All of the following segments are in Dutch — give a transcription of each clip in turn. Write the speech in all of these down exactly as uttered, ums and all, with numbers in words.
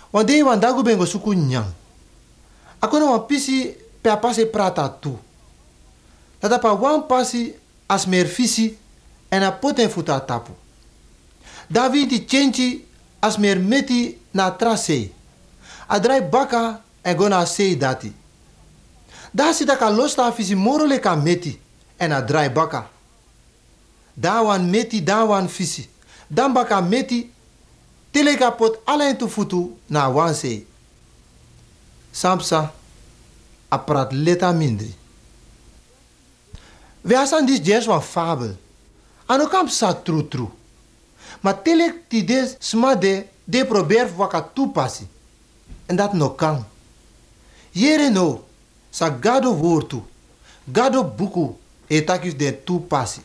Want de wan dagu bengo suku nyang. Ako na wan pisi pe apase prata tu. Tata pa wan pasi as mer fisi en a poten futa tapu. Davi di chenchi as mer meti na trase. A drai baka en go na sei dati. Da si ka los ta fisi moro le ka meti en a drai baka. Da wan meti da wan fisi. Dan baka meti tele ka pot ala tu futu na wan sei. Samsa a prat leta mindri. We asan dis jes wan fabel. Ano kamp sa tru tru. Maar telek ti des smade de probeer waka toepassi. En dat no kan. Jere no, sa gado woortu, gado buku e takis de toepassi.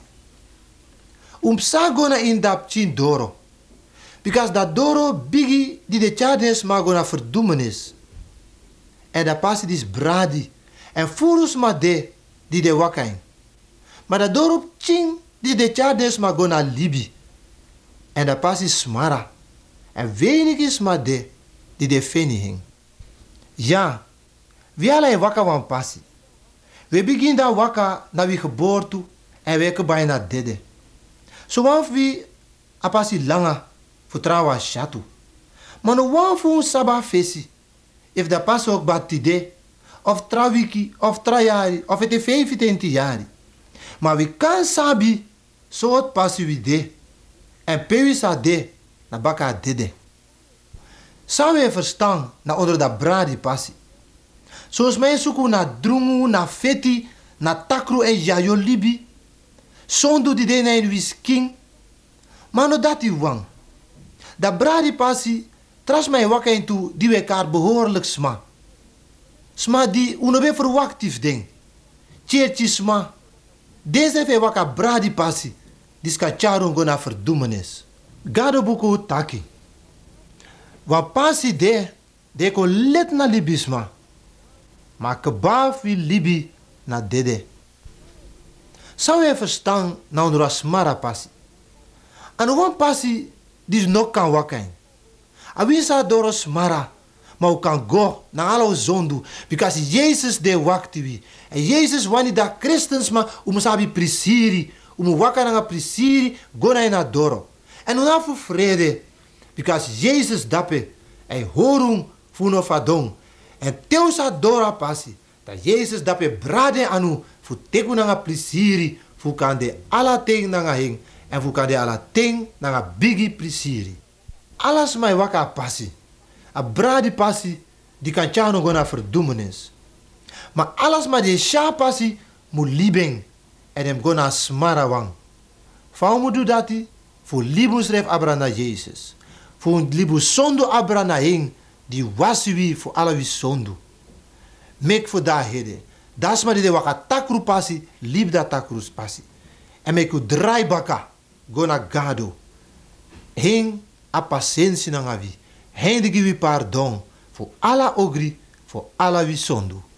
Um sa gona in dap chin doro. Because dat doro bigi di de chardes ma gona verdoemenis. En da passi dis bradi. En furus ma de di de wakain. Maar dat doro chin di de chardes ma gona libi. En da passi smara. En weinig is ma de di de feni hing. Ja, we alle in waka wan passi. We begin da waka na we geboorte en we bijna dede. So wan we a passi langa futrawa shatu. Maar no wan fu saba fesi. If da passi ook batide, of trawiki, of trajari, of ete vijfentwintig jari. Maar we kan sabi so het passi we de. En pewisa de na baka dede. Zou je verstaan na onder dat bradi passi. Zoals mij zoeken na drungu, na feti, na takru en jayo libi. Sondu die de na in wisking. Maar no dat die wang. Dat bradi passi tras mij wakker in toe die we elkaar behoorlijk sma. Sma die unobe verwachtief ding. Tjeertje sma. Deze heeft wakker bradi passi. Diska charungo na verdoemenis. Gado buku taki. Wa pasi de, de ko let na libisma. Maar kebaf wi libi na dede. Zou je verstaan na ondra smara pasi. En wan pasi dis no kan wakain. Awisa doro smara. Maar u kan go na alo zondu. Because Jezus de wakti wi. En Jezus wani da Christens ma umusabi prisiri. Umu waka na prisiri go na ina doro. En una fu vrede. Because Jezus dape. En horum funo fadong. En teusa dora pasi. Dat Jezus dape brade anu. Fu teku na prisiri. Fu kan de ala ting na hing. En fu kan de ala ting na bigi prisiri. Alas mai waka pasi. A bradi pasi. Di kan chano go na verdoemenis. Maar alles ma de sha pasi. Mu libeng. En hem go na smara wang. Fau mu du dati. Fu libus ref abra na Jezus. Fu libus sondu abra na hing. Die wasiwi fu ala wi sondu. Mek fu da hede. Das ma de waka takru pasi. Lib da takru pasi. En mek u drai baka. Go na gado. Hing a pasensi na ngavi. Hing de givi pardon. Fu ala ogri. Fu ala wi sondu.